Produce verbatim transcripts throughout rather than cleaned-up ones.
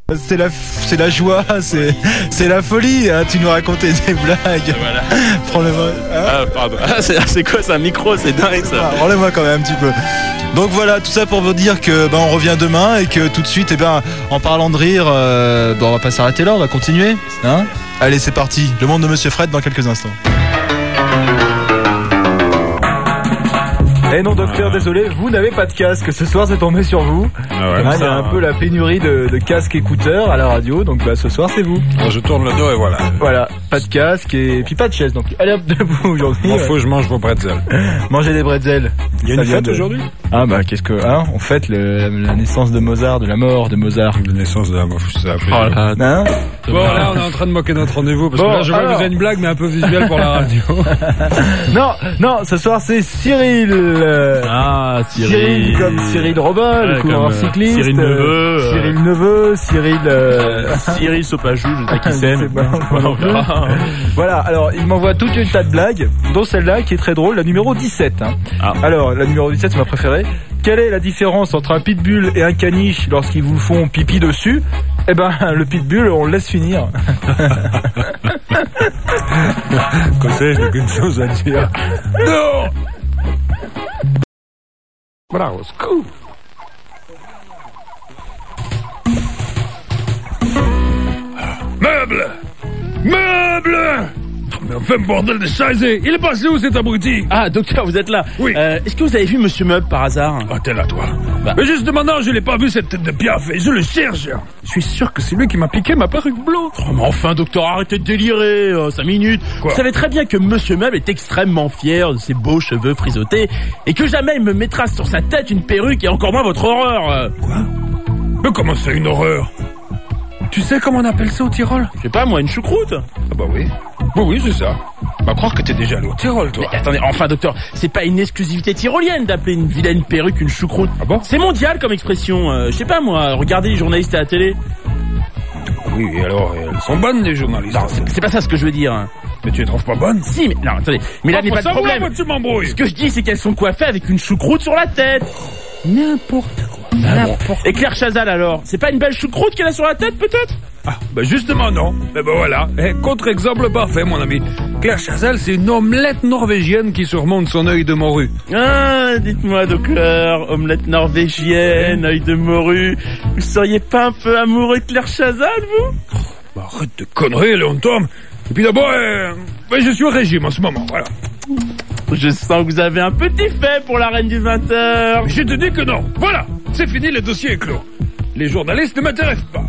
C'est la, c'est la joie, c'est, c'est la folie, hein. Tu nous racontais des blagues. Voilà. Prends-le-moi. Hein Ah, pardon. Ah, c'est, c'est quoi ça, un micro? C'est dingue ça. Ah, rends-le-moi quand même un petit peu. Donc voilà, tout ça pour vous dire que ben, on revient demain et que tout de suite, eh ben, en parlant de rire, euh, ben, on va pas s'arrêter là, on va continuer. Hein. Allez, c'est parti. Le monde de Monsieur Fred dans quelques instants. Eh non docteur, désolé, vous n'avez pas de casque, ce soir c'est tombé sur vous. Ah ouais, hein, il y ça, a un peu la pénurie de, de casques écouteurs à la radio, donc bah, ce soir c'est vous. Je tourne le dos et voilà. Voilà, pas de casque et puis pas de chaise, donc allez hop debout aujourd'hui. M'en fous, je mange vos pretzels. Mangez des bretzels. Il y a Ça une vient fête de- aujourd'hui? Ah bah qu'est-ce que... Hein, on fête le, la naissance de Mozart, de la mort de Mozart. La naissance de la meuf, ça a fait. Oh là. Hein. Bon, là, on est en train de moquer notre rendez-vous parce Bon, que là, je vois alors. que vous avez une blague, mais un peu visuelle pour la radio. Non, non, ce soir c'est Cyril. euh, Ah, Cyril Cyril. comme Cyril Robin, Ouais, le coureur comme, euh, cycliste. Cyril Neveu, euh, Cyril Neveu, Cyril... euh, Cyril Sopajou, je sais pas qui Je c'est. sais pas, moi non plus. Voilà, alors il m'envoie toute une tas de blagues, dont celle-là qui est très drôle, la numéro dix-sept. Hein. Ah. Alors, la numéro dix-sept, c'est ma préférée. Quelle est la différence entre un pitbull et un caniche lorsqu'ils vous font pipi dessus? Eh ben, le pitbull, on le laisse finir. Comme ça, j'ai qu'une chose à dire. Non! Bravo, scoop! Meuble! Meuble! Mais enfin, bordel de chaise! Il est passé où cet abruti? Ah, docteur, vous êtes là. Oui. Euh, est-ce que vous avez vu Monsieur Meuble par hasard? Ah, t'es là, toi. Bah. Mais juste maintenant, je l'ai pas vu cette tête de piaf et je le cherche. Je suis sûr que c'est lui qui m'a piqué ma perruque bleue. Oh, mais enfin, docteur, arrêtez de délirer. Euh, cinq minutes. Quoi? Vous savez très bien que Monsieur Meuble est extrêmement fier de ses beaux cheveux frisottés et que jamais il me mettra sur sa tête une perruque et encore moins votre horreur. Euh, Quoi? Mais comment c'est une horreur? Tu sais comment on appelle ça au Tyrol? Je sais pas, moi, une choucroute. Ah bah oui. Bah oui, c'est ça. Bah croire que t'es déjà allé au Tyrol, toi. Mais attendez, enfin, docteur, c'est pas une exclusivité tyrolienne d'appeler une vilaine perruque une choucroute. Ah bon? C'est mondial comme expression. Euh, je sais pas, moi, regardez les journalistes à la télé. Oui, et alors, elles sont bonnes, les journalistes. Non, c'est, c'est pas ça ce que je veux dire. Mais tu les trouves pas bonnes? Si, mais non, attendez. Mais là Ah, n'est faut pas de savoir, problème. moi, tu m'embrouilles. Ce que je dis, c'est qu'elles sont coiffées avec une choucroute sur la tête. N'importe quoi. N'importe. Et Claire Chazal alors, c'est pas une belle choucroute qu'elle a sur la tête peut-être? Ah, bah justement non. Mais ben voilà, eh, contre-exemple parfait, mon ami. Claire Chazal, c'est une omelette norvégienne qui surmonte son œil de morue. Ah, dites-moi docteur, omelette norvégienne, œil de morue, vous seriez pas un peu amoureux de Claire Chazal vous? Bah arrête de conneries, Léon Tom. Et puis d'abord, euh, bah, je suis au régime en ce moment, voilà. Je sens que vous avez un petit fait pour la reine du vingt heures. Mais je te dis que non. Voilà, c'est fini, le dossier est clos. Les journalistes ne m'intéressent pas.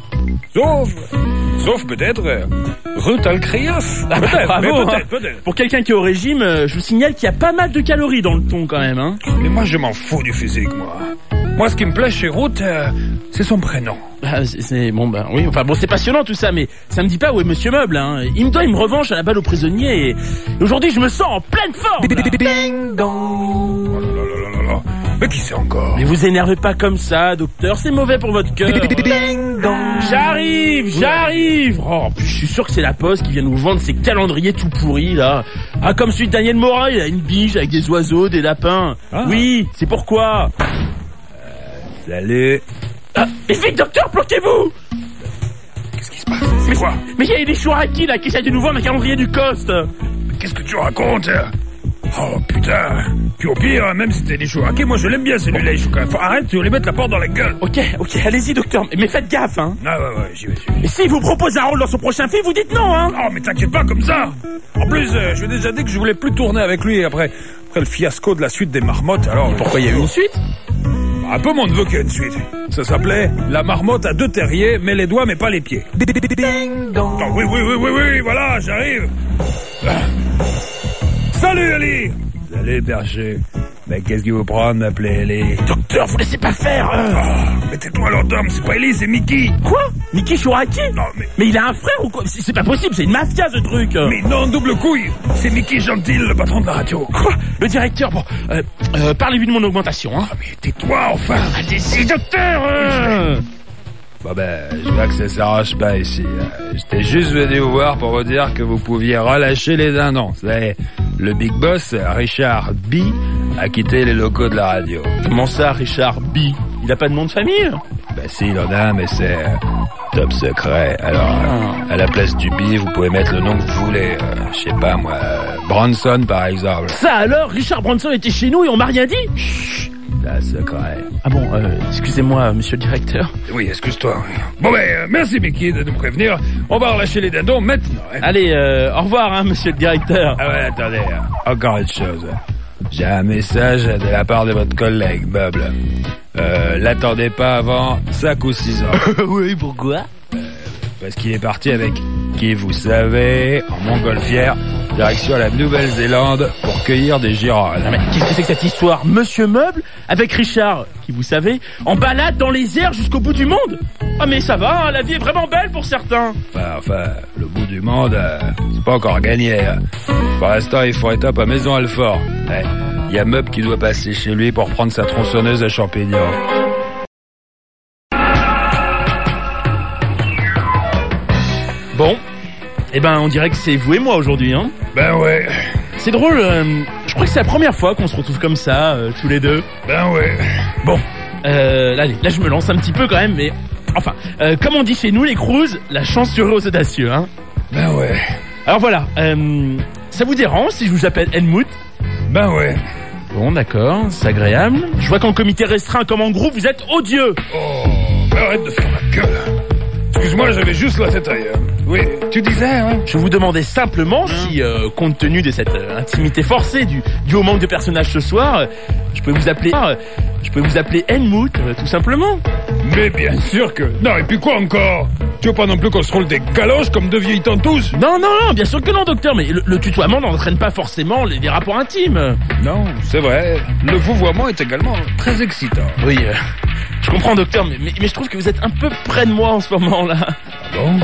Sauf, sauf peut-être euh, Ruth Alcrias. Ah bah, Peut-être, mais bravo, peut-être, hein. peut-être. Pour quelqu'un qui est au régime, euh, je vous signale qu'il y a pas mal de calories dans le ton quand même, hein. Mais moi, je m'en fous du physique, moi. Moi, ce qui me plaît chez Ruth, euh, c'est son prénom. Bah, c'est, c'est bon, bah oui. Enfin bon, c'est passionnant tout ça, mais ça me dit pas où est Monsieur Meuble. Hein. Il me doit une revanche à la balle aux prisonniers. Et aujourd'hui, je me sens en pleine forme. là. Ding dong. Oh là là là là là. Mais qui c'est encore? Mais vous énervez pas comme ça, docteur. C'est mauvais pour votre cœur. Ding dong. J'arrive, j'arrive. Oh, en plus, je suis sûr que c'est la Poste qui vient nous vendre ces calendriers tout pourris là. Ah, comme celui de Daniel Morin, il a une biche avec des oiseaux, des lapins. Ah. Oui, c'est pourquoi. Salut. Ah, mais vite, docteur, planquez-vous. Qu'est-ce qui se passe? C'est quoi? Mais il y a des Chouraki là qui essayent de nous vendre un calendrier du Coste. Qu'est-ce que tu racontes? Oh putain. Puis au pire, même si t'es des chouraqués, moi je l'aime bien celui-là, les chouraqués. Faut arrête, tu vas les mettre la porte dans la gueule. Ok, ok, allez-y, docteur. Mais faites gaffe, hein. Ah ouais, ouais, j'y vais, j'y vais. Et s'il vous propose un rôle dans son prochain film, vous dites non, hein. Oh mais t'inquiète pas comme ça. En plus, euh, je lui ai déjà dit que je voulais plus tourner avec lui après, après le fiasco de la suite des marmottes, alors... Pourquoi il y a eu une suite? Un peu mon neveu qui a une suite. Ça s'appelait La marmotte à deux terriers, mais les doigts mais pas les pieds. Ding dong. Oh, oui, oui, oui, oui, oui, voilà, j'arrive. Ah. Salut, Ali. Salut, Berger. Mais qu'est-ce qu'il vous prend de m'appeler Ellie? Docteur, vous laissez pas faire, hein. Ah, mais tais-toi, Lord Dom, c'est pas Ellie, c'est Mickey. Quoi? Mickey Chouraki? Non, mais... Mais il a un frère ou quoi? C'est c'est pas possible, c'est une mafia ce truc. Mais non, double couille. C'est Mickey Gentil, le patron de la radio. Quoi? Le directeur, bon, euh, euh, parlez-lui de mon augmentation, hein. Ah, mais tais-toi, enfin. Allez-y, docteur, hein. Bon ben, je vois que ça s'arrange pas ici. Euh, J'étais juste venu vous voir pour vous dire que vous pouviez relâcher les dindons. C'est le big boss, Richard B, a quitté les locaux de la radio. Comment ça, Richard B? Il a pas de nom de famille? Bah si, il en a, mais c'est euh, top secret. Alors, euh, à la place du bi, vous pouvez mettre le nom que vous voulez. Euh, je sais pas, moi, euh, Branson, par exemple. Ça alors, Richard Branson était chez nous et on m'a rien dit? Chut, la secret. Ah bon, euh, excusez-moi, monsieur le directeur. Oui, excuse-toi. Oui. Bon, ben, euh, merci, Mickey, de nous prévenir. On va relâcher les dindons maintenant. Hein. Allez, euh, au revoir, hein, monsieur le directeur. Ah ouais, attendez, euh, encore une chose. J'ai un message de la part de votre collègue, Bob. Euh, l'attendez pas avant cinq ou six ans. Oui, pourquoi? euh, Parce qu'il est parti avec qui vous savez, en montgolfière, direction la Nouvelle-Zélande pour cueillir des girolles. Non mais qu'est-ce que c'est que cette histoire? Monsieur Meuble avec Richard, qui vous savez, en balade dans les airs jusqu'au bout du monde? Ah mais ça va, hein, la vie est vraiment belle pour certains. Enfin, enfin, le bout du monde, euh, c'est pas encore gagné. Hein. Pour l'instant, ils font étape à Maison-Alfort. Ouais. Il y a Meuble qui doit passer chez lui pour prendre sa tronçonneuse à champignons. Bon, eh ben on dirait que c'est vous et moi aujourd'hui, hein. Ben ouais, C'est drôle, euh, je crois que c'est la première fois qu'on se retrouve comme ça, euh, tous les deux. ben ouais. Bon, euh, là, allez, là je me lance un petit peu quand même, mais enfin, euh, comme on dit chez nous les Cruz, la chance serait aux audacieux, hein. Ben ouais, Alors voilà, euh, ça vous dérange si je vous appelle Helmut? ben ouais. Bon, d'accord, c'est agréable. Je vois qu'en comité restreint comme en groupe, vous êtes odieux. Oh, arrête de faire la gueule. Excuse-moi, j'avais juste la tête ailleurs. Oui, tu disais, hein? Je vous demandais simplement si, euh, compte tenu de cette euh, intimité forcée du, du haut manque de personnages ce soir, euh, je peux vous appeler, euh, je peux vous appeler Helmut, euh, tout simplement. Mais bien sûr que... Non, et puis quoi encore? Tu veux pas non plus qu'on se roule des galoches comme deux vieilles tantous? Non, non, non, bien sûr que non, docteur, mais le, le tutoiement n'entraîne pas forcément les, les rapports intimes. Non, c'est vrai. Le vouvoiement est également très excitant. Oui, euh, je comprends, docteur, mais, mais, mais je trouve que vous êtes un peu près de moi en ce moment-là. Ah bon?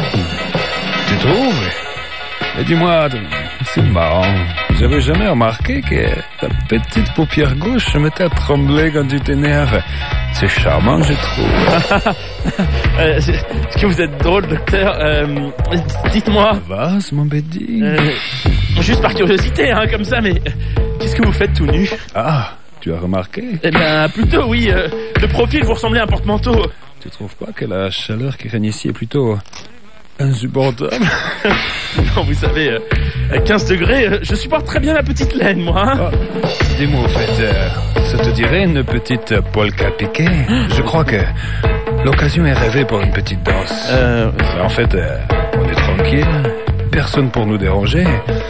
Tu trouves? Mais dis-moi, c'est marrant. J'avais jamais remarqué que ta petite paupière gauche se mettait à trembler quand tu t'énerves. C'est charmant, je trouve. euh, Est-ce que vous êtes drôle, docteur? euh, Dites-moi. Vas, mon bédi. Euh, juste par curiosité, hein, comme ça, mais qu'est-ce que vous faites tout nu? Ah, tu as remarqué? Eh bien, plutôt, oui. Euh, de profil, vous ressemblez à un porte-manteau. Tu trouves pas que la chaleur qui règne ici est plutôt insupportable? Non, vous savez, euh, à quinze degrés, euh, je supporte très bien la petite laine, moi. Hein. Ah, dis-moi, au fait, euh, ça te dirait une petite polka piquée? Je crois que l'occasion est rêvée pour une petite danse. Euh... En fait, euh, on est tranquille, personne pour nous déranger.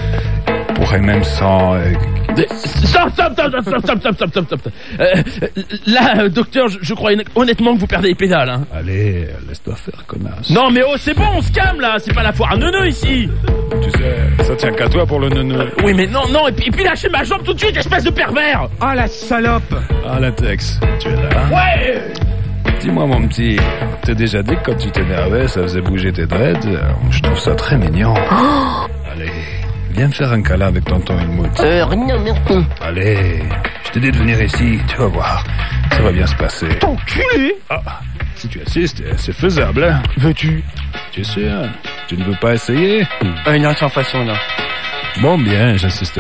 On pourrait même sans... Euh... Stop, stop, stop, stop, stop, stop, stop, stop, stop. Euh, là, euh, docteur, je, je crois honnêtement que vous perdez les pédales. Hein. Allez, laisse-toi faire, connasse. Non, mais oh, c'est bon, on se calme là. C'est pas la foire à neuneux ici. Tu sais, ça tient qu'à toi pour le neuneu. Euh, oui, mais non, non, et puis, et puis lâchez ma jambe tout de suite, espèce de pervers. Ah, la salope! Ah, Latex, tu es là? Ouais. Dis-moi, mon petit, on t'a déjà dit que quand tu t'énervais, ça faisait bouger tes dreads? Je trouve ça très mignon. Oh. Allez, viens me faire un câlin avec tonton Helmut. Euh, rien, merci. Allez, je t'ai dit de venir ici, tu vas voir. Ça va bien se passer. T'enculé. Ah, si tu insistes, c'est faisable, hein? Veux-tu? Tu es sûr? Tu ne veux pas essayer? Euh, non, sans façon, non. Bon, bien, j'insiste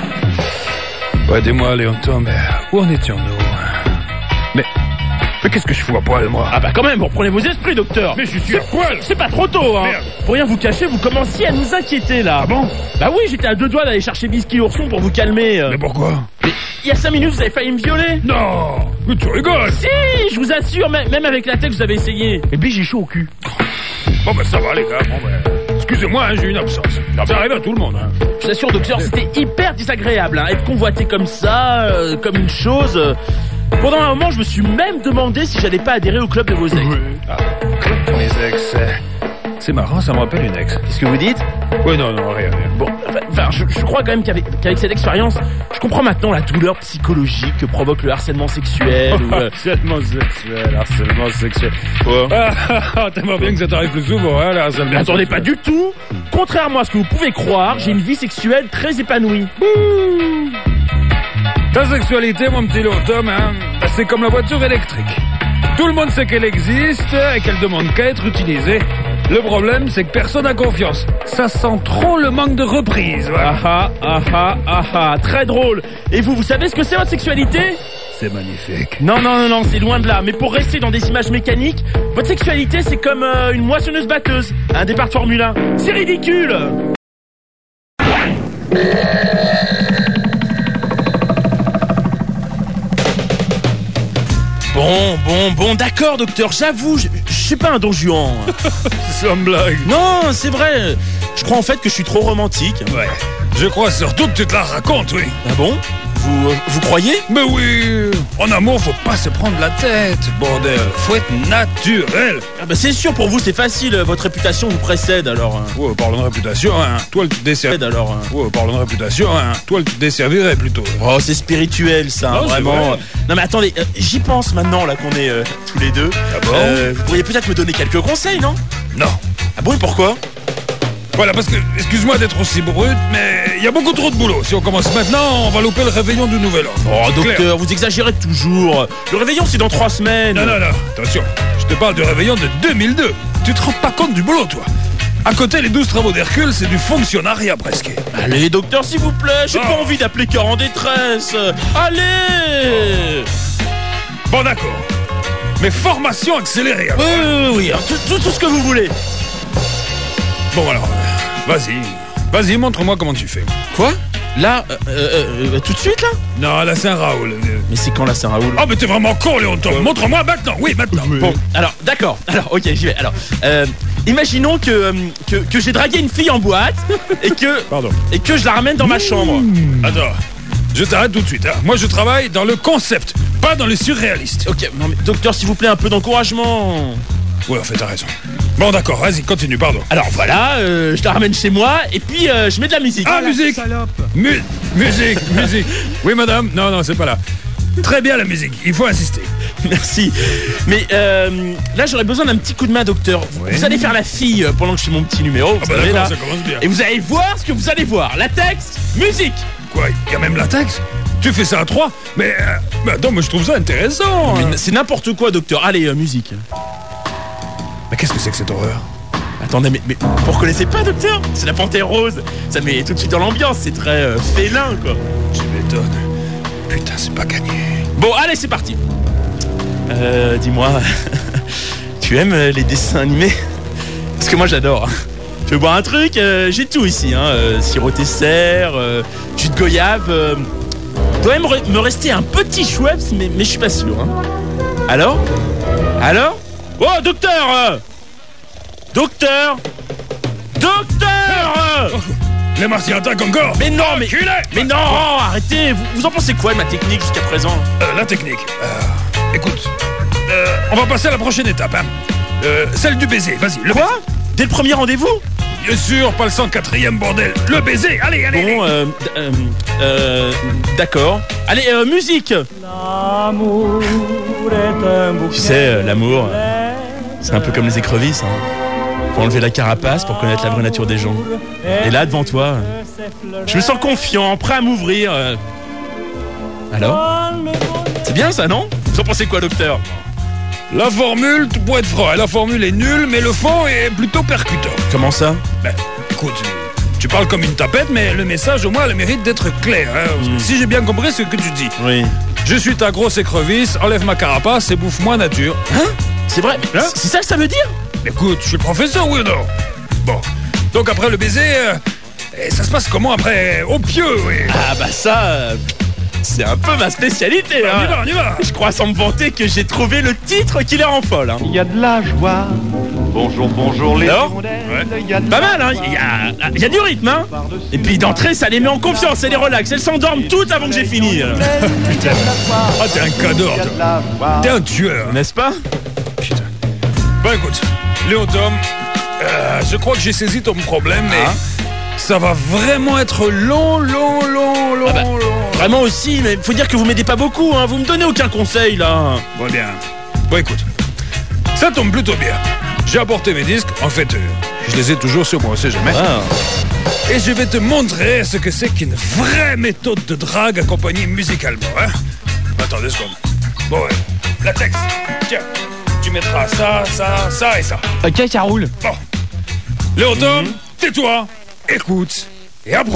pas. Ouais, dis-moi, Léonton, mais où en étions-nous? Mais, mais qu'est-ce que je fous à poil, moi? Ah bah quand même, vous reprenez vos esprits, docteur. Mais je suis à poil! C'est pas trop tôt, hein. Merde. Pour rien vous cacher, vous commenciez à nous inquiéter, là. Ah bon? Bah oui, j'étais à deux doigts d'aller chercher Biscuit l'ourson pour vous calmer. euh. Mais pourquoi? Mais il y a cinq minutes, vous avez failli me violer. Non! Mais tu rigoles! Si, je vous assure, même même avec la tête, vous avez essayé. Et puis j'ai chaud au cul. Bon, ben ça va, les gars. Bon, ben, excusez-moi, hein, j'ai une absence. Ça arrive à tout le monde, hein. Je vous assure, docteur, c'était hyper désagréable, hein. Être convoité comme ça, euh, comme une chose. euh. Pendant un moment, je me suis même demandé si j'allais pas adhérer au club de vos ex. Ah, club de mes ex. euh, C'est marrant, ça me rappelle une ex. Qu'est-ce que vous dites? Oui, non, non, rien, rien. Bon, enfin, je, je crois quand même qu'avec, qu'avec cette expérience, je comprends maintenant la douleur psychologique que provoque le harcèlement sexuel. ou, euh, Harcèlement sexuel, harcèlement sexuel. Quoi? Ah, t'aimerais bien que ça t'arrive plus souvent, hein, le harcèlement. Mais attendez, pas du tout. Contrairement à ce que vous pouvez croire, j'ai une vie sexuelle très épanouie. Ta sexualité, mon petit Léonton, hein, c'est comme la voiture électrique. Tout le monde sait qu'elle existe et qu'elle demande qu'à être utilisée. Le problème, c'est que personne n'a confiance. Ça sent trop le manque de reprise. Voilà. Ah ah ah ah ah ah, très drôle. Et vous, vous savez ce que c'est votre sexualité? c'est magnifique. Non, non, non, non, c'est loin de là. Mais pour rester dans des images mécaniques, votre sexualité, c'est comme euh, une moissonneuse-batteuse, un départ de Formule un. C'est ridicule. Bon, bon, bon, d'accord, docteur, j'avoue, je je suis pas un don Juan. C'est une blague. Non, c'est vrai. Je crois en fait que je suis trop romantique. Ouais. Je crois surtout que tu te la racontes, oui. Ah bon? Vous, euh, vous croyez? Mais oui, en amour, faut pas se prendre la tête, bordel. Faut être naturel. Ah bah c'est sûr, pour vous c'est facile, votre réputation vous précède alors. euh. Ouais, parlons de réputation, hein. Toi, tu te desservirais. Alors. euh. Ouais, parlons de réputation, hein. Toi, tu te desservirais plutôt. Oh, c'est spirituel ça, Non, hein, c'est vraiment. vrai. Non mais attendez, euh, j'y pense maintenant là qu'on est euh, tous les deux. Ah bon? Euh, vous pourriez peut-être me donner quelques conseils, non? Non. Ah bon, et pourquoi? Voilà, parce que, excuse-moi d'être aussi brut, mais il y a beaucoup trop de boulot. Si on commence maintenant, on va louper le réveillon du nouvel an. Oh docteur, Claire. vous exagérez toujours. Le réveillon c'est dans trois semaines. Non, non, non, attention. Je te parle du réveillon de deux mille deux. Tu te rends pas compte du boulot, toi? À côté, les douze travaux d'Hercule, c'est du fonctionnariat presque. Allez docteur s'il vous plaît, j'ai Oh. pas envie d'appeler cœur en détresse. Allez. Bon, d'accord. Mais formation accélérée, alors. Oui, oui, oui, oui, hein, tout, tout, tout ce que vous voulez. Bon, alors, euh, vas-y. Vas-y, montre-moi comment tu fais. Quoi? Là, euh, euh, euh, tout de suite là? Non, la Saint-Raoul. Mais c'est quand la Saint-Raoul? Oh, mais t'es vraiment con, Léon Tom. Montre-moi maintenant. Oui, maintenant. Bon, alors, d'accord. Alors, ok, j'y vais. Alors, euh, imaginons que, euh, que, que j'ai dragué une fille en boîte et que, Pardon. et que je la ramène dans ma chambre. Attends, je t'arrête tout de suite. Hein. Moi, je travaille dans le concept, pas dans le surréaliste. Ok, non mais docteur, s'il vous plaît, un peu d'encouragement. Ouais, en fait, t'as raison. Bon, d'accord, vas-y, continue, pardon. Alors voilà, euh, je la ramène chez moi et puis euh, je mets de la musique. Ah, musique Mu- Musique, musique. Oui, madame. Non, non, c'est pas là. Très bien, la musique. Il faut insister. Merci. Mais euh, là, j'aurais besoin d'un petit coup de main, docteur. Ouais. Vous allez faire la fille euh, pendant que je fais mon petit numéro. Vous Ah bah savez, d'accord, là. ça commence bien. Et vous allez voir ce que vous allez voir. La texte, musique. Quoi, il y a même la taxe? Tu fais ça à trois? Mais, euh, mais attends, moi, je trouve ça intéressant. Mais hein. n- c'est n'importe quoi, docteur. Allez, euh, musique. Mais qu'est-ce que c'est que cette horreur? Attendez, mais, mais vous reconnaissez pas, docteur? C'est la panthère rose. Ça met tout de suite dans l'ambiance. C'est très euh, félin, quoi. Je m'étonne. Putain, c'est pas gagné. Bon, allez, c'est parti. Euh, dis-moi, tu aimes euh, les dessins animés? Parce que moi, j'adore. Tu veux boire un truc? Euh, J'ai tout ici, hein. Euh, sirop Tesser, euh, jus de goyave. Euh, doit même re- me rester un petit Schweppes, mais, mais je suis pas sûr. Hein. Alors? Alors? Oh, docteur euh Docteur Docteur euh Les Martiens attaquent encore. Mais non, mais, Enculé. mais non, arrêtez. Vous, vous en pensez quoi de ma technique jusqu'à présent? Euh, la technique. Euh, écoute, euh, on va passer à la prochaine étape. Hein. Euh, celle du baiser. Vas-y, le Quoi? Dès le premier rendez-vous? Bien sûr, pas le cent quatrième bordel. Le baiser, allez, allez. Bon, allez. euh, d- euh, euh, d'accord. Allez, euh, musique. L'amour est un bouquet. Tu sais, euh, l'amour, euh, c'est un peu comme les écrevisses. Hein. Faut enlever la carapace pour connaître la vraie nature des gens. Et là, devant toi, euh, je me sens confiant, prêt à m'ouvrir. euh. Alors? C'est bien ça, non? Vous en pensez quoi, docteur? La formule, tu pourrais être franc, hein, la formule est nulle, mais le fond est plutôt percutant. Comment ça? Ben, écoute, tu parles comme une tapette, mais le message, au moins, a le mérite d'être clair. Hein, parce que si j'ai bien compris ce que tu dis. Oui. Je suis ta grosse écrevisse, enlève ma carapace et bouffe-moi nature. Hein? C'est vrai? Hein? C'est ça que ça veut dire? Écoute, je suis le professeur, oui ou non? Bon, donc après le baiser, euh, et ça se passe comment après? Au pieu, oui. Ah bah ça, euh, c'est un peu ma spécialité. On y Hein. va, on y va. Je crois sans me vanter que j'ai trouvé le titre qui les rend folles. Hein. Il y a de la joie. Bonjour, bonjour les Alors hirondelles. Ouais. Il y a de Pas la mal, hein. joie. Il y a, il y a du rythme, hein. Par-dessus Et puis d'entrée, ça les met en confiance, elles les relaxe. Elles s'endorment toutes avant que j'ai fini. euh. Putain. Ah, t'es un cador, Il y a toi. de la joie. T'es un tueur. N'est-ce pas? Putain. Bah écoute, Léon Tom, euh, je crois que j'ai saisi ton problème, mais Ah. ça va vraiment être long, long, long, long, Ah bah. long. Vraiment aussi, mais faut dire que vous m'aidez pas beaucoup, hein. Vous me donnez aucun conseil, là. Bon, bien. Bon, écoute, ça tombe plutôt bien. J'ai apporté mes disques, en fait, euh, je les ai toujours sur moi, on sait jamais. Ah. Et je vais te montrer ce que c'est qu'une vraie méthode de drague accompagnée musicalement, hein. Attends deux secondes. Bon, ouais. La texte. Tiens, tu mettras ça, ça, ça et ça. Ok, ça roule. Bon. Léon Tom, tais-toi, écoute et apprends.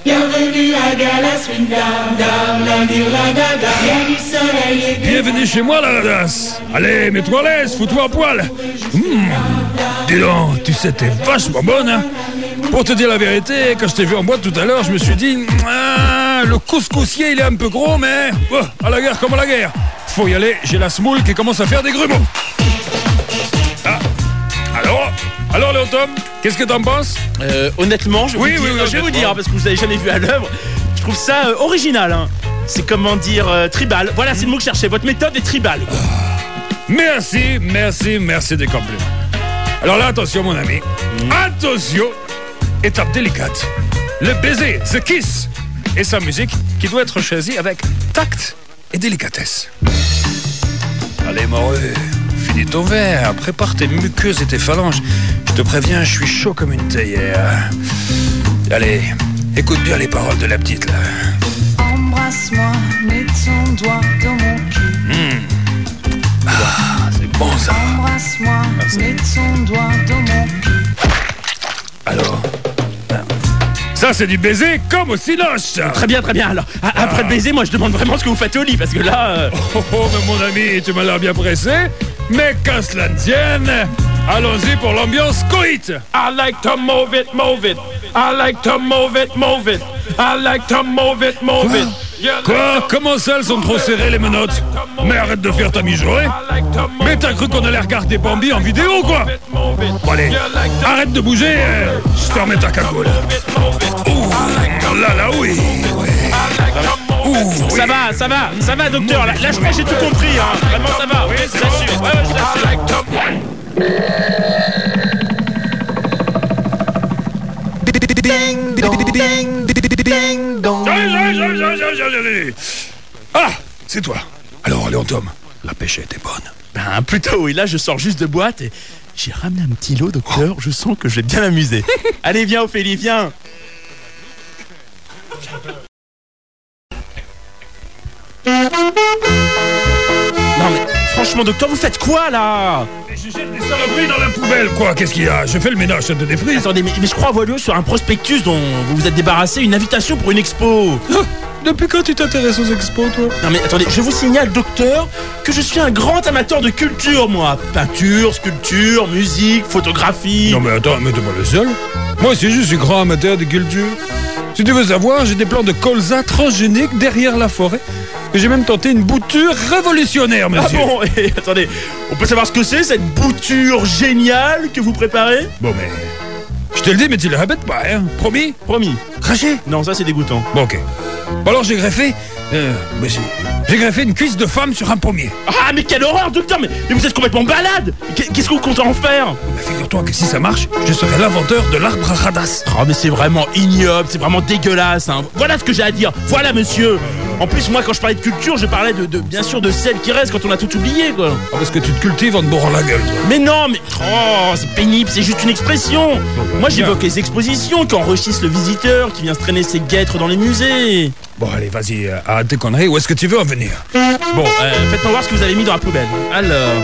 Bienvenue à Galas Windam, dam, la dir la dada. Il y a du soleil et des... Bienvenue chez moi, la ladasse. Allez, mets-toi à l'aise, fous-toi à poil. Mmh. Dis donc, tu sais, t'es vachement bonne, hein. Pour te dire la vérité, quand je t'ai vu en boîte tout à l'heure, je me suis dit, ah, le couscoussier, il est un peu gros, mais oh, à la guerre comme à la guerre. Faut y aller, j'ai la smoule qui commence à faire des grumeaux. Ah, alors, alors Léon Tom, qu'est-ce que t'en penses? euh, Honnêtement, je, oui, vous oui, dire, oui, je vais vous honnêtement. dire, parce que vous avez jamais vu à l'œuvre, je trouve ça euh, original. Hein. C'est comment dire euh, tribal. Voilà, c'est le mot que je cherchais. Votre méthode est tribale. Merci, merci, merci des compliments. Alors là, attention mon ami, mmh. attention, étape délicate. Le baiser, the kiss, et sa musique qui doit être choisie avec tact et délicatesse. Allez Moreux, finis ton verre, prépare tes muqueuses et tes phalanges. Je te préviens, je suis chaud comme une théière. Allez, écoute bien les paroles de la petite là. Embrasse-moi, mets ton doigt dans mon cul. Mmh. Ah, c'est bon ça. Embrasse-moi, mets ton doigt dans mon cul. Alors, ça c'est du baiser comme au cinoche ça. Très bien, très bien. Alors, a- après le baiser, moi je demande vraiment ce que vous faites au lit, parce que là... euh, Oh, oh, mais mon ami, tu m'as l'air bien pressé. Mais qu'à cela ne tienne, allons-y pour l'ambiance coït. I like to move it, move it. I like to move it, move it. I like to move it, move it. Quoi? Comment ça, elles sont trop serrées les menottes? Mais arrête de faire ta mijaurée. Mais t'as cru qu'on allait regarder Bambi en vidéo quoi? Bon allez, arrête de bouger, euh, je te remets ta cagoule. Ouh, là là oui, oui. Ouh, Ça oui. va, ça va, ça va, docteur. Là, là, je crois que j'ai tout compris. Hein. Vraiment, ça va. Oui, je l'assume. Ouais, ouais, je l'assume. Ding, ding, ding, ding, dong. Allez, allez, allez, allez, allez, allez, allez. Ah, c'est toi. Alors, Léon Tom, la pêche était bonne. Ben, plutôt, oui. Là, je sors juste de boîte et j'ai ramené un petit lot, docteur. Je sens que je vais bien m'amuser. Allez, viens, Ophélie, viens. Non, mais franchement, docteur, vous faites quoi, là? Mais je jette des saloperies dans la poubelle, quoi. Qu'est-ce qu'il y a? Je fais le ménage, ça te défrise. Attendez, mais, mais je crois avoir lu sur un prospectus dont vous vous êtes débarrassé une invitation pour une expo. Depuis quand tu t'intéresses aux expos, toi? Non mais attendez, je vous signale, docteur, que je suis un grand amateur de culture, moi. Peinture, sculpture, musique, photographie. Non mais attends, mais t'es pas le seul. Moi aussi je suis grand amateur de culture. Si tu veux savoir, j'ai des plans de colza transgéniques derrière la forêt. Et j'ai même tenté une bouture révolutionnaire, Ah monsieur. bon, et attendez, on peut savoir ce que c'est, cette bouture géniale que vous préparez? Bon mais... Je te le dis, mais tu le répètes pas, hein. Promis? Promis. Craché? Non, ça c'est dégoûtant. Bon, ok. Bon, alors j'ai greffé... Euh, bah, j'ai... j'ai greffé une cuisse de femme sur un pommier. Ah mais quelle horreur, docteur, mais, mais vous êtes complètement balade. Qu'est- Qu'est-ce qu'on compte en faire? Bah, figure-toi que si ça marche, je serai l'inventeur de l'arbre à radasses. Oh mais c'est vraiment ignoble, c'est vraiment dégueulasse, hein. Voilà ce que j'ai à dire, voilà monsieur. En plus, moi quand je parlais de culture, je parlais de, de bien sûr de celle qui reste quand on a tout oublié, quoi. Ah, parce que tu te cultives en te bourrant la gueule, toi. Mais non, mais oh, c'est pénible, c'est juste une expression. Moi j'évoque les expositions qui enrichissent le visiteur, qui vient se traîner ses guêtres dans les musées. Bon, allez, vas-y, euh, arrête tes conneries. Où est-ce que tu veux en venir? Bon, euh, faites-moi voir ce que vous avez mis dans la poubelle. Alors,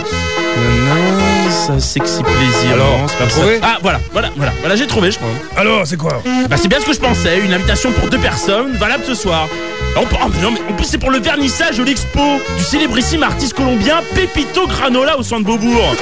non, ça sexy plaisir. Alors, non, c'est t'as pas trouvé ça. Ah voilà, voilà, voilà, voilà, j'ai trouvé, je crois. Alors, c'est quoi? Bah c'est bien ce que je pensais, une invitation pour deux personnes, valable ce soir. En, oh, non, mais en plus c'est pour le vernissage de l'expo du célébrissime artiste colombien Pepito Granola au centre Beaubourg.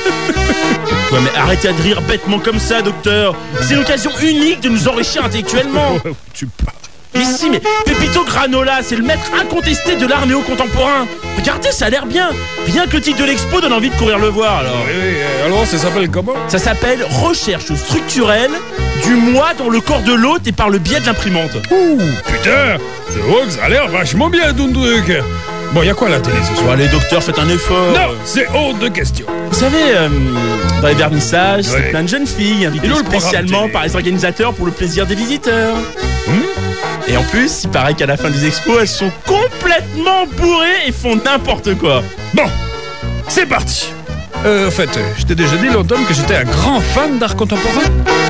Ouais mais arrêtez de rire bêtement comme ça, docteur. C'est l'occasion unique de nous enrichir intellectuellement. Tu parles. Mais si, mais Pepito Granola, c'est le maître incontesté de l'art néo-contemporain. Regardez, ça a l'air bien. Rien que le titre de l'expo donne envie de courir le voir, alors. Oui, oui, euh, alors ça s'appelle comment? Ça s'appelle Recherche structurelle du moi dans le corps de l'autre et par le biais de l'imprimante. Ouh, putain, je vois que ça a l'air vachement bien ton truc. Bon, y a quoi à la télé ce Bon, soir? allez, docteur, faites un effort. Non, c'est hors de question. Vous savez, euh, dans les vernissages, Ouais. c'est plein de jeunes filles invitées Et nous, le programme spécialement télé. par les organisateurs pour le plaisir des visiteurs. Hmm Et en plus, il paraît qu'à la fin des expos, elles sont complètement bourrées et font n'importe quoi. Bon, c'est parti. Euh, en fait, je t'ai déjà dit longtemps que j'étais un grand fan d'art contemporain.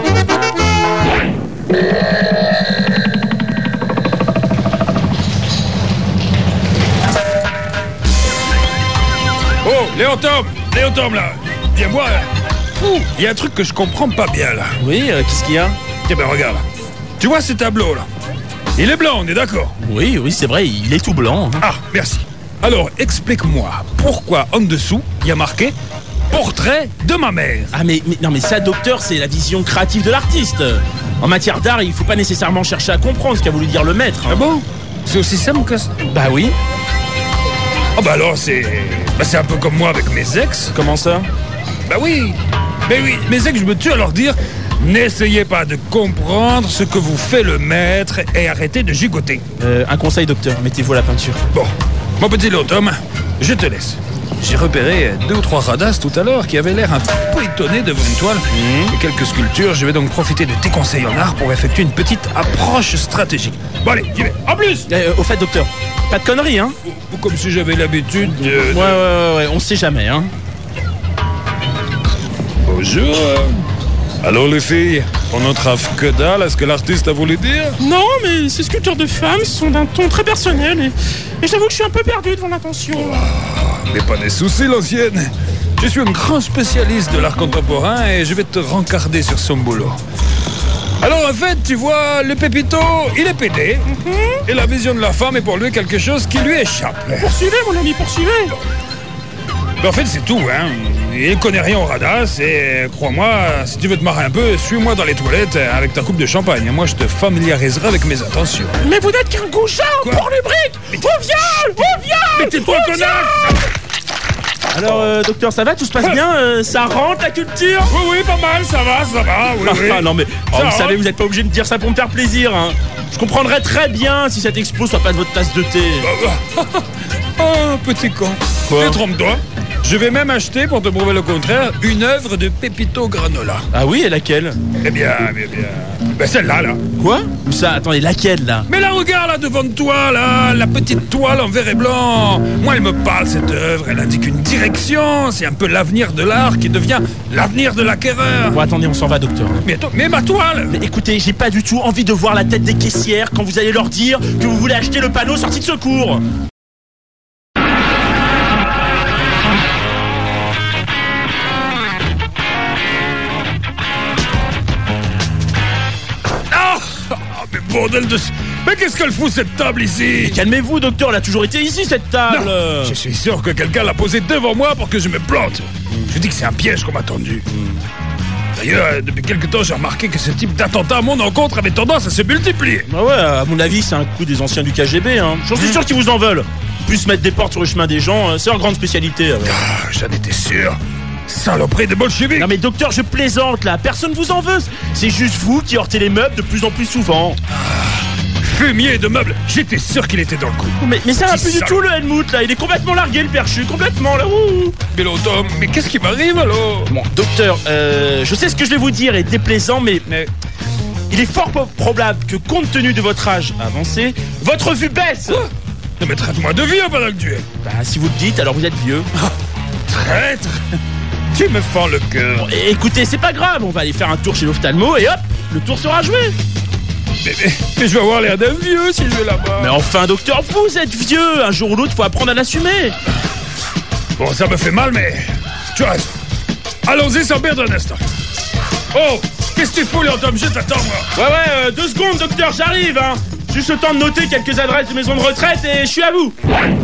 Oh, Léon Tom, Léon Tom là, viens voir. Ouh, il y a un truc que je comprends pas bien là. Oui, euh, qu'est-ce qu'il y a? Eh ben regarde, tu vois ces tableaux là? Il est blanc, on est d'accord? Oui, oui, c'est vrai, il est tout blanc. Ah, merci. Alors, explique-moi, pourquoi en dessous, il y a marqué « Portrait de ma mère ». Ah mais, mais non mais ça, docteur, c'est la vision créative de l'artiste. En matière d'art, il faut pas nécessairement chercher à comprendre ce qu'a voulu dire le maître. Ah bon? C'est aussi simple que ça? Bah oui. Ah bah alors, c'est... Bah c'est un peu comme moi avec mes ex. Comment ça? Bah oui. Mais oui, mes ex, je me tue à leur dire « N'essayez pas de comprendre ce que vous fait le maître et arrêtez de gigoter. euh, Un conseil, docteur, mettez-vous à la peinture. » Bon, mon petit Léo Tom, je te laisse. J'ai repéré deux ou trois radasses tout à l'heure qui avaient l'air un peu étonnés devant une toile Mmh. et quelques sculptures. Je vais donc profiter de tes conseils en art pour effectuer une petite approche stratégique. Bon allez, j'y vais. En plus, Euh, au fait, docteur, pas de conneries, hein. ou comme si j'avais l'habitude de... Ouais, ouais, ouais, ouais, on sait jamais, hein. Bonjour. Alors les filles, on ne trave que dalle à ce que l'artiste a voulu dire? Non, mais ces sculptures de femmes sont d'un ton très personnel et, et j'avoue que je suis un peu perdu devant l'intention. Mais pas des soucis, l'ancienne. Je suis un grand spécialiste de l'art contemporain et je vais te rencarder sur son boulot. Alors en fait, tu vois, le Pépito, il est pédé. Mhm. Et la vision de la femme est pour lui quelque chose qui lui échappe. Poursuivez, mon ami, poursuivez. Mais en fait, c'est tout, hein. Il connaît rien au radar, et crois-moi, si tu veux te marrer un peu, suis-moi dans les toilettes avec ta coupe de champagne. Moi, je te familiariserai avec mes intentions. Mais vous n'êtes qu'un goujat pour lubrique. Au viol, au viol. Mais tais-toi, au connasse! viol. Alors, euh, docteur, ça va? Tout se passe bien? Euh, ça rentre, la culture? Oui, oui, pas mal, ça va, ça va, oui, oui. Ah non mais, oh, Ça vous va. savez, vous n'êtes pas obligé de dire ça pour me faire plaisir, hein. Je comprendrais très bien si cette expo soit pas de votre tasse de thé. Oh, petit con. Quoi? Détrompe-toi. Je vais même acheter, pour te prouver le contraire, une œuvre de Pépito Granola. Ah oui, et laquelle? Eh bien, eh bien... Ben celle-là, là. Quoi? Où ça? Attendez, laquelle, là? Mais là, regarde, là, devant toi, là, la petite toile en vert et blanc. Moi, elle me parle, cette œuvre. Elle indique une direction. C'est un peu l'avenir de l'art qui devient l'avenir de l'acquéreur. Bon, attendez, on s'en va, docteur. Mais, attends, mais ma toile. Mais écoutez, j'ai pas du tout envie de voir la tête des caissières quand vous allez leur dire que vous voulez acheter le panneau sortie de secours. Ah, ah, mais bordel de... Mais qu'est-ce qu'elle fout, cette table, ici? Calmez-vous, docteur, elle a toujours été ici, cette table. Non, je suis sûr que quelqu'un l'a posée devant moi pour que je me plante. Je dis que c'est un piège qu'on m'a tendu. D'ailleurs, euh, depuis quelque temps, j'ai remarqué que ce type d'attentat à mon encontre avait tendance à se multiplier. Ah ouais, à mon avis, c'est un coup des anciens du K G B, hein. J'en suis sûr qu'ils vous en veulent. Plus mettre des portes sur le chemin des gens, euh, c'est leur grande spécialité. alors. Ah, j'en étais sûr. Saloperie de bolcheviks. Non mais docteur, je plaisante là, personne vous en veut. C'est juste vous qui heurtez les meubles de plus en plus souvent. Fumier de meubles, j'étais sûr qu'il était dans le coup. Mais, mais ça va Petit plus du salaud. tout le Helmut là, il est complètement largué le perchu, complètement là. Ouh. Mais l'automne, mais qu'est-ce qui m'arrive alors? Bon, docteur, euh, je sais ce que je vais vous dire est déplaisant, mais, mais il est fort po- probable que compte tenu de votre âge avancé, votre vue baisse. Quoi? Non mais traite-moi de vieux pendant le duel. Bah si vous le dites, alors vous êtes vieux. Traître. Tu me fends le cœur. Bon, et- écoutez, c'est pas grave, on va aller faire un tour chez l'ophtalmo et hop, le tour sera joué. Mais, mais, mais je vais avoir l'air d'un vieux si je vais là-bas. Mais enfin, docteur, vous êtes vieux. Un jour ou l'autre, faut apprendre à l'assumer. Bon, ça me fait mal, mais tu as raison. Allons-y sans perdre un instant. Oh, qu'est-ce que tu fous, Léon-Tom? Je t'attends, moi. Ouais, ouais, euh, deux secondes, docteur, j'arrive, hein. Juste le temps de noter quelques adresses de maisons de retraite et je suis à vous.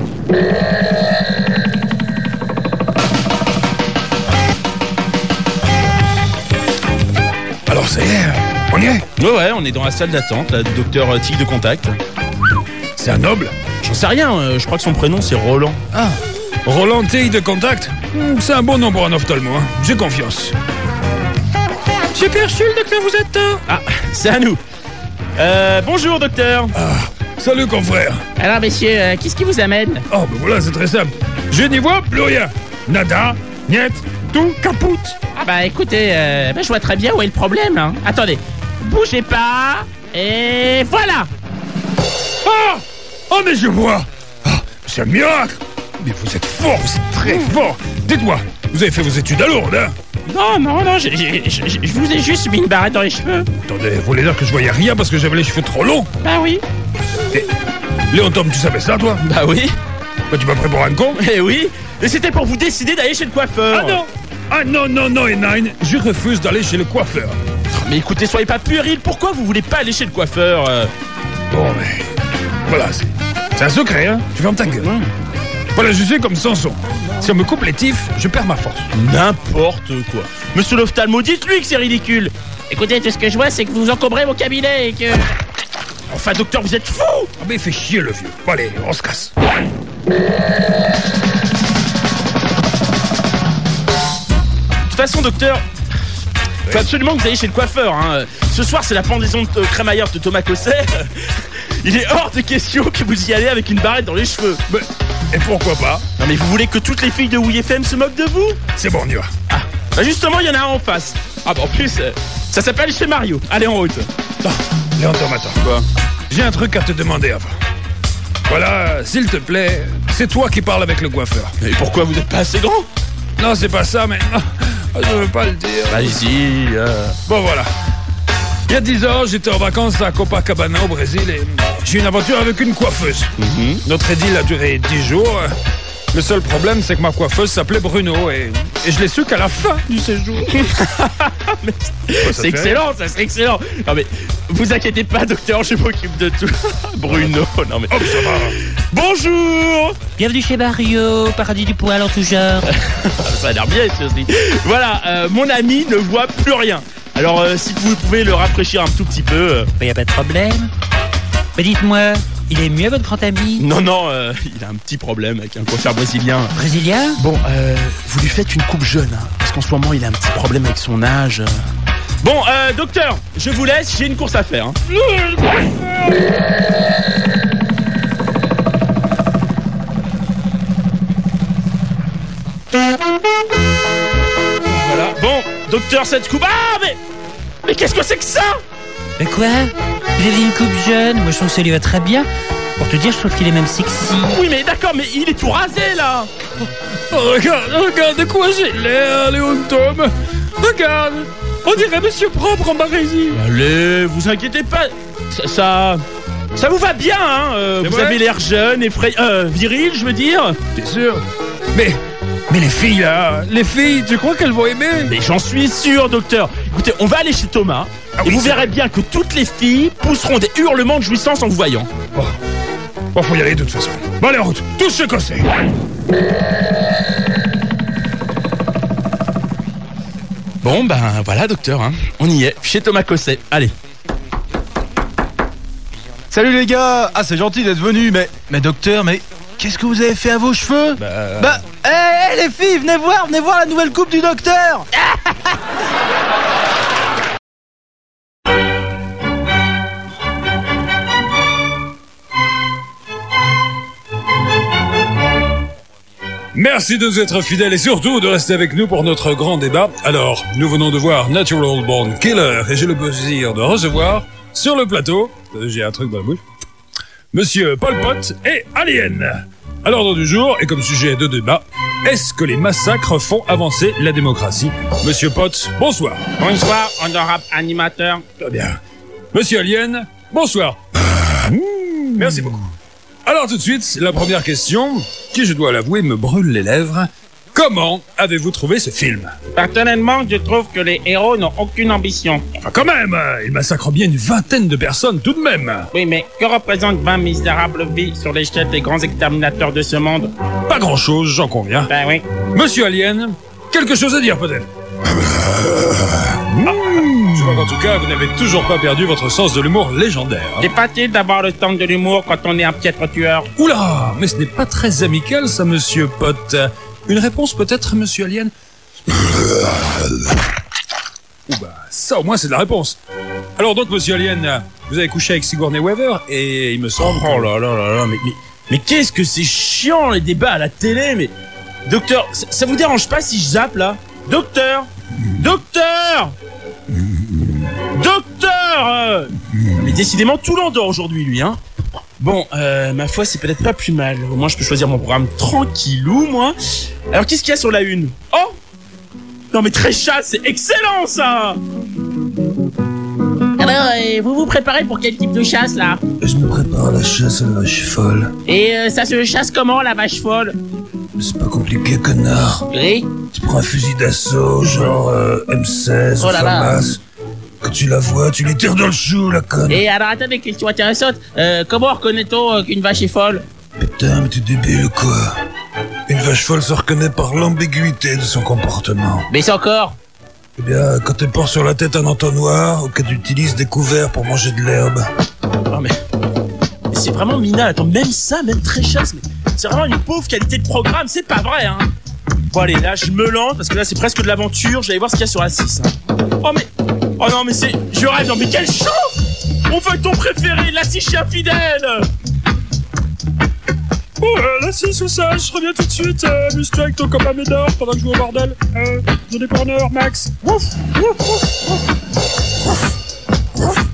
Alors, ça y est, on y est. Ouais, ouais, on est dans la salle d'attente, là, du docteur euh, Tic de Contact. C'est un noble. J'en sais rien, euh, je crois que son prénom c'est Roland. Ah, Roland Tille de Contact. Hmm, C'est un bon nom pour un ophtalmo, hein. J'ai confiance. Super chul, docteur, vous êtes... euh, Ah, c'est à nous. Euh, bonjour, docteur. Salut, confrère. Alors, messieurs, euh, qu'est-ce qui vous amène? Oh, ben voilà, c'est très simple. Je n'y vois plus rien. Nada, niet, tout caput. Ah bah écoutez, euh, bah, je vois très bien où est le problème. Hein. Attendez, bougez pas. Et voilà. Ah! Oh, mais je vois. Ah, c'est un miracle. Mais vous êtes fort, vous êtes très fort. Dites-moi, vous avez fait vos études à Lourdes, hein? Non, non, non, j'ai- j'ai- j'ai- je vous ai juste mis une barrette dans les cheveux. Attendez, vous voulez dire que je voyais rien parce que j'avais les cheveux trop longs? Bah oui. Et... Léon Tom, tu savais ça, toi? Bah oui, Bah, tu m'as pris pour un con? eh oui. Et c'était pour vous décider d'aller chez le coiffeur. Ah non! Ah non, non, non, et nine, je refuse d'aller chez le coiffeur. Mais écoutez, soyez pas puéril. Pourquoi vous voulez pas aller chez le coiffeur euh Bon, mais... Voilà, c'est, c'est un secret, hein. Tu fermes ta gueule. Mmh. Voilà, je suis comme Samson. Si on me coupe les tifs, je perds ma force. N'importe quoi. Monsieur l'ophtalmo, dites-lui que c'est ridicule. Écoutez, tout ce que je vois, c'est que vous encombrez mon cabinet et que... Enfin, docteur, vous êtes fou! Ah, mais il fait chier, le vieux. Bon, allez, on se casse. De toute façon, docteur, il faut absolument que vous ayez chez le coiffeur. Hein. Ce soir, c'est la pendaison de euh, crémaillère de Thomas Cosset. Il est hors de question que vous y allez avec une barrette dans les cheveux. Mais, et pourquoi pas? Non, mais vous voulez que toutes les filles de Oui F M se moquent de vous? C'est bon, on y va. Ah, bah justement, il y en a un en face. Ah, bah en plus, euh, ça s'appelle chez Mario. Allez, en route. Non, Léon, attends. Quoi? J'ai un truc à te demander avant. Voilà, s'il te plaît, c'est toi qui parles avec le coiffeur. Mais pourquoi vous n'êtes pas assez grand? Non, c'est pas ça, mais... Non, je veux pas le dire. Vas-y. Euh... Bon, voilà. Il y a dix ans, j'étais en vacances à Copacabana au Brésil et j'ai eu une aventure avec une coiffeuse. Mm-hmm. Notre idylle a duré dix jours. Le seul problème, c'est que ma coiffeuse s'appelait Bruno et, et je l'ai su qu'à la fin du séjour. Mais c'est excellent, ça c'est excellent. Non mais, vous inquiétez pas, docteur, je m'occupe de tout. Bruno, non mais... Oh, ça va. Bonjour. Bienvenue chez Mario, paradis du poil en tout genre. Ça a l'air bien, ça aussi. Voilà, euh, mon ami ne voit plus rien. Alors, euh, si vous pouvez le rafraîchir un tout petit peu... Euh... Il n'y a pas de problème. Mais dites-moi, il est mieux votre grand ami? Non, non, euh, il a un petit problème avec un coiffeur brésilien. Brésilien? Bon, euh, vous lui faites une coupe jeune, hein, parce qu'en ce moment, il a un petit problème avec son âge. Euh... Bon, euh, docteur, je vous laisse, j'ai une course à faire. Hein. Voilà, bon, docteur, cette coupe... Ah, mais... Mais qu'est-ce que c'est que ça? Mais quoi? Il a dit une coupe jeune, moi je trouve que ça lui va très bien. Pour te dire, je trouve qu'il est même sexy. Oui, mais d'accord, mais il est tout rasé, là. Oh, regarde, regarde de quoi j'ai l'air, Léon Tom. Regarde, on dirait Monsieur Propre en Barésie. Allez, vous inquiétez pas. Ça... Ça, ça vous va bien, hein. euh, Vous vrai? avez l'air jeune, effrayant... Euh, viril, je veux dire. T'es sûr? Mais... Mais les filles, là, les filles, tu crois qu'elles vont aimer? Mais j'en suis sûr, docteur. Écoutez, on va aller chez Thomas, ah, et oui, vous verrez vrai. bien que toutes les filles pousseront des hurlements de jouissance en vous voyant. Bon, bon faut y aller de toute façon. Bon, allez, en route, tous se casser. Bon, ben voilà, docteur, hein. On y est, chez Thomas Cosset. Allez. Salut les gars. Ah, c'est gentil d'être venu, mais... Mais docteur, mais... Qu'est-ce que vous avez fait à vos cheveux? Bah... Bah... Hé, hey, hey, les filles, venez voir, venez voir la nouvelle coupe du docteur. Merci de nous être fidèles et surtout de rester avec nous pour notre grand débat. Alors, nous venons de voir Natural Born Killer et j'ai le plaisir de recevoir sur le plateau, euh, j'ai un truc dans la bouche, Monsieur Pol Pot et Alien. À l'ordre du jour, et comme sujet de débat, est-ce que les massacres font avancer la démocratie? Monsieur Pot, bonsoir. Bonsoir, honorable animateur. Très bien. Monsieur Alien, bonsoir. Mmh. Merci beaucoup. Alors tout de suite, la première question, qui je dois l'avouer me brûle les lèvres. Comment avez-vous trouvé ce film? Personnellement, je trouve que les héros n'ont aucune ambition. Enfin quand même, ils massacrent bien une vingtaine de personnes tout de même. Oui, mais que représentent vingt misérables vies sur l'échelle des grands exterminateurs de ce monde? Pas grand-chose, j'en conviens. Ben oui. Monsieur Alien, quelque chose à dire peut-être? Ah, je vois qu'en tout cas, vous n'avez toujours pas perdu votre sens de l'humour légendaire. Hein. C'est facile d'avoir le sens de l'humour quand on est un piètre tueur. Oula, mais ce n'est pas très amical ça, monsieur Pot. Une réponse peut-être, monsieur Alien? Ouh bah, ça au moins c'est de la réponse. Alors donc, monsieur Alien, vous avez couché avec Sigourney Weaver et il me semble... Oh là là là là, mais, mais, mais qu'est-ce que c'est chiant les débats à la télé, mais... Docteur, ça, ça vous dérange pas si je zappe là? Docteur Docteur Docteur euh... Mais décidément tout l'endort aujourd'hui lui, hein. Bon, euh, ma foi, c'est peut-être pas plus mal. Au moins, je peux choisir mon programme tranquillou, moi. Alors, qu'est-ce qu'il y a sur la une? Oh! Non, mais très chasse, c'est excellent, ça! Alors, euh, vous vous préparez pour quel type de chasse, là? Je me prépare à la chasse à la vache folle. Et euh, ça se chasse comment, la vache folle? C'est pas compliqué, connard. Oui? Tu prends un fusil d'assaut, genre euh, M seize Oh ou là là. FAMAS, que tu la vois, tu lui tires dans le chou, la conne. Et alors, attendez, question intéressante. Euh, comment reconnaît-on euh, qu'une vache est folle? Putain, mais tu débile quoi. Une vache folle se reconnaît par l'ambiguïté de son comportement. Mais c'est encore. Eh bien, quand elle porte sur la tête un entonnoir ou qu'elle utilise des couverts pour manger de l'herbe. Oh mais... mais c'est vraiment minable. Attends, même ça, même très chasse, mais c'est vraiment une pauvre qualité de programme, c'est pas vrai, hein. Bon allez, là je me lance, parce que là c'est presque de l'aventure, je vais aller voir ce qu'il y a sur la six. Hein. Oh mais... Oh non mais c'est... Je rêve, non mais quel show. On veut ton préféré, la six chien fidèle. Oh, euh, la six ou ça, je reviens tout de suite. Euh, amuse-toi avec ton copain Médor pendant que je joue au bordel. Euh, dans des corners, Max. Ouf, ouf, ouf, ouf.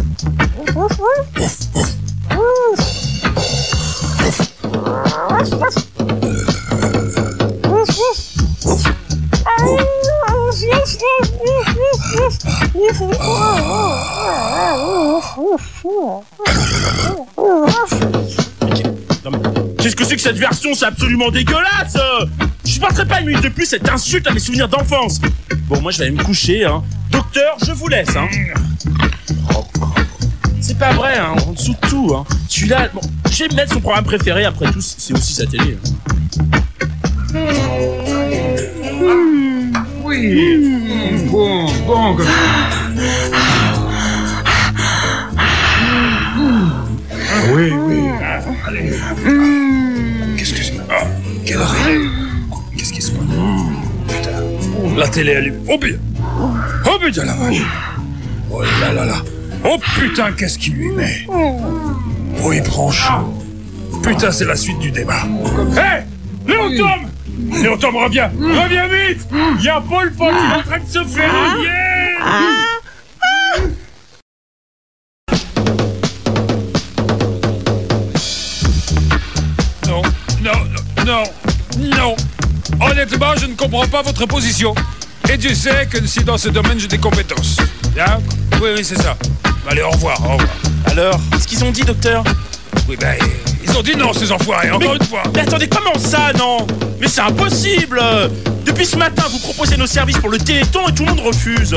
Qu'est-ce que c'est que cette version? C'est absolument dégueulasse. Je passerai pas une minute de plus cette insulte à mes souvenirs d'enfance. Bon, moi je vais aller me coucher, hein. Docteur, je vous laisse, hein. C'est pas vrai, hein, en dessous de tout, hein. Celui-là, bon, je vais mettre son programme préféré, après tout, c'est aussi sa télé. Hein. Mmh, oui, mmh, bon, bon, comme oui, oui, allez. Qu'est-ce que c'est? Ah, quelle heure il est? Qu'est-ce qui se passe? Putain, la télé allume. Oh putain! Oh putain la vache! Oh là là là! Oh putain, qu'est-ce qu'il lui met? Oh, il prend chaud. Putain, c'est la suite du débat. Hé hey, Léon Tom Léon Tom, reviens Reviens vite. Il y a Paul Pot, il est en train de se faire yeah. Non, non, non, non. Honnêtement, je ne comprends pas votre position. Et tu sais que si dans ce domaine j'ai des compétences. Hein? Oui, oui, c'est ça. Allez, au revoir, au revoir. Alors, qu'est-ce qu'ils ont dit, docteur? Oui, ben, ils ont dit non, ces enfoirés, encore mais, une fois. Mais attendez, comment ça, non? Mais c'est impossible. Depuis ce matin, vous proposez nos services pour le Téléthon et tout le monde refuse.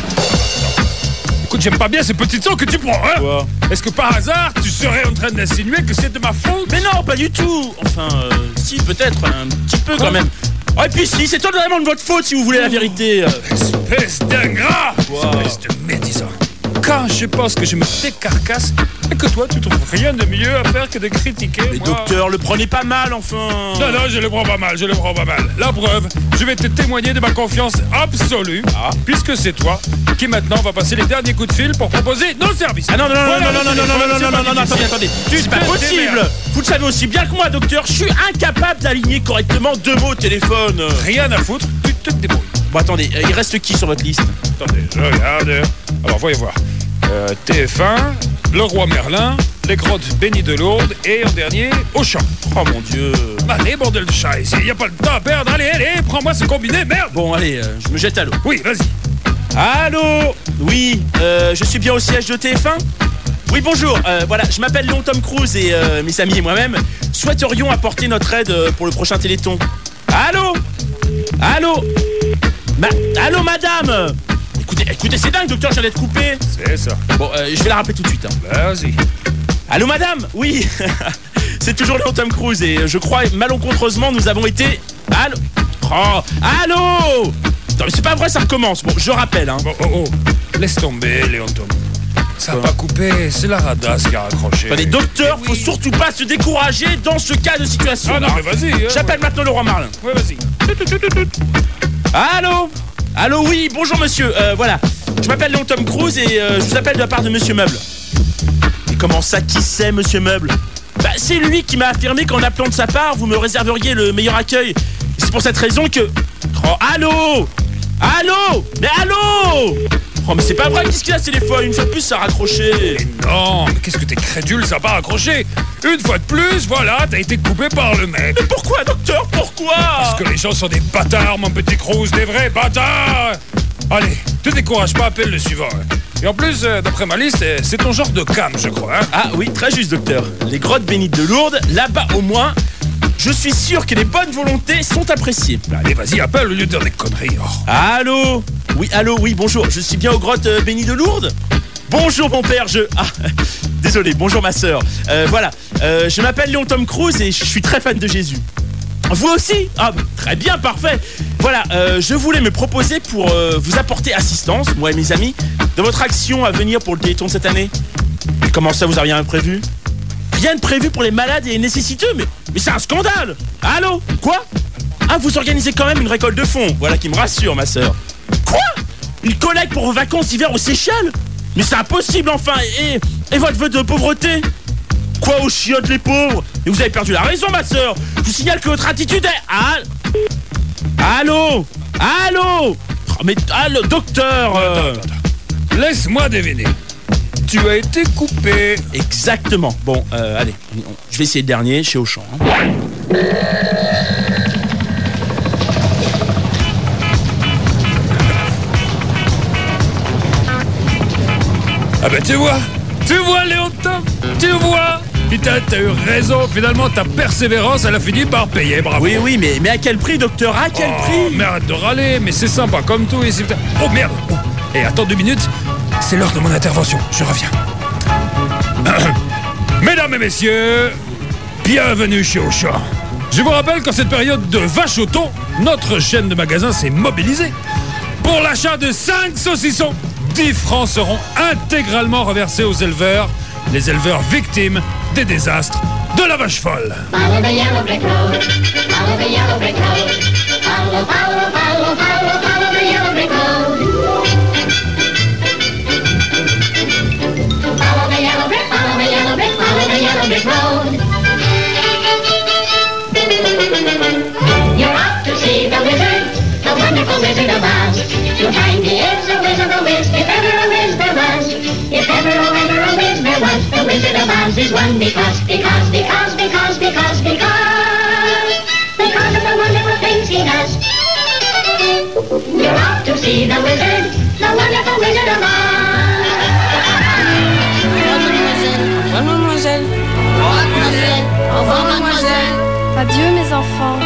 Écoute, j'aime pas bien ces petits sons que tu prends, hein? Quoi? Est-ce que par hasard, tu serais en train d'insinuer que c'est de ma faute? Mais non, pas du tout. Enfin, euh, si, peut-être, un petit peu quand même. Oh, et puis si, c'est totalement de votre faute si vous voulez la vérité. Espèce d'ingrat! Wow. Espèce de médisant. Quand je pense que je me décarcasse et que toi, tu trouves rien de mieux à faire que de critiquer. Mais moi. docteur, le prenez pas mal, enfin. Non, non, je le prends pas mal, je le prends pas mal. La preuve, je vais te témoigner de ma confiance absolue, ah. puisque c'est toi qui maintenant va passer les derniers coups de fil pour proposer nos services. Ah non, non, non, voilà, non, non, non, non, non, non, non, non, non, non, attendez, attendez. C'est pas possible. Vous le savez aussi bien que moi, docteur, je suis incapable d'aligner correctement deux mots au téléphone. Rien à foutre, tu te débrouilles. Bon, attendez, il reste qui sur votre liste? Attendez, je regarde. Alors, voyons voir. Euh, T F un, Le Roi Merlin, Les Grottes Bénies de Lourdes et en dernier, Auchan. Oh mon Dieu. Allez, bordel de chat, ici, y a pas le temps à perdre. Allez, allez, prends-moi ce combiné, merde. Bon, allez, euh, je me jette à l'eau. Oui, vas-y. Allô? Oui, euh, je suis bien au siège de T F un? Oui, bonjour, euh, voilà, je m'appelle Léon Tom Cruise et euh, mes amis et moi-même souhaiterions apporter notre aide euh, pour le prochain Téléthon. Allô? Allô? Ma Allô, madame? Écoutez, écoutez, c'est dingue, docteur, je viens d'être coupé. C'est ça. Bon, euh, je vais la rappeler tout de suite. Hein. Vas-y. Allô, madame? Oui, c'est toujours Léon Tom Cruise et je crois malencontreusement nous avons été... Allô? Oh, allô? Non, mais c'est pas vrai, ça recommence. Bon, je rappelle, hein. Oh, oh, oh. Laisse tomber, Léon Tom. Ça n'a pas coupé, c'est la radasse qui a raccroché. Attendez, docteur, oui. Faut surtout pas se décourager dans ce cas de situation. Ah non, hein. mais vas-y. Hein, J'appelle ouais. maintenant le Roi Merlin. Ouais, vas-y. Allô? Allô, oui, bonjour monsieur. Euh, voilà, je m'appelle Léon Tom Cruise et euh, je vous appelle de la part de Monsieur Meuble. Et comment ça, qui c'est, Monsieur Meuble? Bah, c'est lui qui m'a affirmé qu'en appelant de sa part, vous me réserveriez le meilleur accueil. Et c'est pour cette raison que... Oh, allô? Allô? Mais allô? Oh, mais c'est pas vrai, qu'est-ce qu'il a ce téléphone? Une fois de plus, ça a raccroché. Mais non, mais qu'est-ce que t'es crédule, ça n'a pas raccroché. Une fois de plus, voilà, t'as été coupé par le mec. Mais pourquoi, docteur? Pourquoi? Parce que les gens sont des bâtards, mon petit Cruise, des vrais bâtards. Allez, te décourage pas, appelle le suivant. Et en plus, euh, d'après ma liste, c'est ton genre de cam, je crois. Hein. Ah oui, très juste, docteur. Les grottes bénites de Lourdes, là-bas au moins... Je suis sûr que les bonnes volontés sont appréciées. Allez, vas-y, appelle au lieu de dire des conneries. Oh. Allô? Oui, allô, oui, bonjour. Je suis bien aux grottes euh, bénies de Lourdes. Bonjour mon père, je... Ah, désolé, bonjour ma sœur. Euh, voilà, euh, je m'appelle Léon Tom Cruise et je suis très fan de Jésus. Vous aussi? Ah, très bien, parfait. Voilà, euh, je voulais me proposer pour euh, vous apporter assistance, moi et mes amis, de votre action à venir pour le Téléthon cette année. Mais comment ça, vous avez rien prévu? Rien de prévu pour les malades et les nécessiteux? Mais, mais c'est un scandale! Allô? Quoi? Ah, vous organisez quand même une récolte de fonds. Voilà qui me rassure, ma sœur. Quoi? Une collecte pour vos vacances d'hiver aux Seychelles? Mais c'est impossible, enfin. Et, et votre vœu de pauvreté? Quoi, aux chiottes, les pauvres? Mais vous avez perdu la raison, ma sœur. Je vous signale que votre attitude est... Ah... Allô? Allô? Oh, mais... Allô, docteur euh... Attends, attends, attends. Laisse-moi deviner. Tu as été coupé. Exactement. Bon, euh, allez. Je vais essayer le dernier chez Auchan. Hein. Ah ben tu vois, tu vois Léon Tom, tu vois. Putain, t'as eu raison, finalement ta persévérance elle a fini par payer, bravo. Oui, oui, mais, mais à quel prix, docteur? À quel oh, prix? Mais arrête de râler, mais c'est sympa comme tout ici. Oh merde. Oh. Et attends deux minutes, c'est l'heure de mon intervention, je reviens. Mesdames et messieurs, bienvenue chez Auchan. Je vous rappelle qu'en cette période de vache au thon, notre chaîne de magasins s'est mobilisée. Pour l'achat de cinq saucissons, dix francs seront intégralement reversés aux éleveurs, les éleveurs victimes des désastres de la vache folle. Follow the yellow brick road. Follow the yellow brick road. Follow, follow, follow, follow, follow the yellow brick road. Follow the yellow brick, follow the yellow brick, follow the yellow brick road. You're off to see the wizard, the wonderful Wizard of Oz. To find he is a wizard, a whiz, if ever a whiz there was. If ever, oh, ever a whiz there was, the Wizard of Oz is one because, because, because, because, because, because, because of the wonderful things he does. You're off to see the wizard, the wonderful Wizard of Oz. Mademoiselle, mademoiselle, mademoiselle, au revoir mademoiselle. Adieu mes enfants.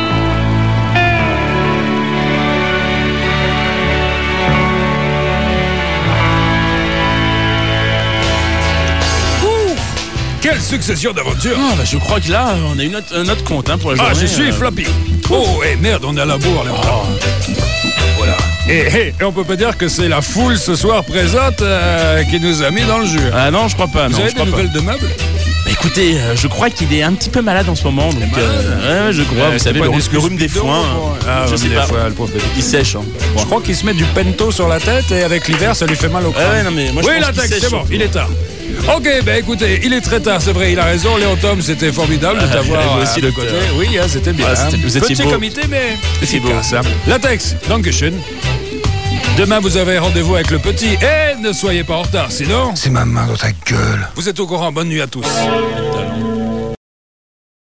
Quelle succession d'aventures! Ah, bah, je crois que là, on a une autre, un autre compte hein, pour la journée. Ah, je suis euh... Floppy. Oh, et merde, on est à la bourre, là. Oh. Voilà. Et, et, et on peut pas dire que c'est la foule ce soir présente euh, qui nous a mis dans le jus. Ah non, je crois pas. Vous non, avez je des crois nouvelles pas. de meubles? Bah, écoutez, euh, je crois qu'il est un petit peu malade en ce moment. Donc, euh, ouais, je crois, Ouais, vous savez, pas le, des le rhume des bidons, foins. bon. Hein. Ah, je rhume sais des pas. foins, le pauvre bébé. Il sèche. Hein. Je crois qu'il se met du pento sur la tête et avec l'hiver, ça lui fait mal au crâne. Ah ouais, non, mais moi, je oui, pense la qu'il texte, sèche, c'est bon, surtout. il est tard. Ok, ben écoutez, il est très tard, c'est vrai, il a raison. Léon Tom, c'était formidable de Ah, t'avoir vous aussi, à de docteur. côté. Oui, hein, c'était bien. Ah, c'était- hein. vous étiez Petit beau. comité, mais C'est beau. efficace. Hein. Latex, dankeschön. Demain, vous avez rendez-vous avec le petit et ne soyez pas en retard, sinon... C'est ma main dans ta gueule. Vous êtes au courant, bonne nuit à tous.